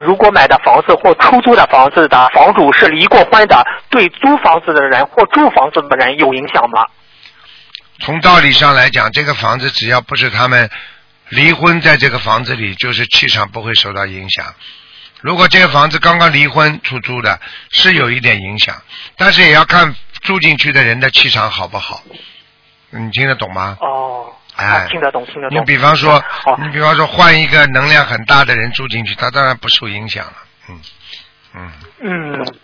如果买的房子或出租的房子的房主是离过婚的，对租房子的人或住房子的人有影响吗？ 从道理上来讲，这个房子只要不是他们离婚，在这个房子里就是气场不会受到影响。如果这个房子刚刚离婚出租的，是有一点影响，但是也要看住进去的人的气场好不好。你听得懂吗？ 哦， 哎， 听得懂，听得懂。 你比方说换一个能量很大的人住进去，他当然不受影响了。嗯。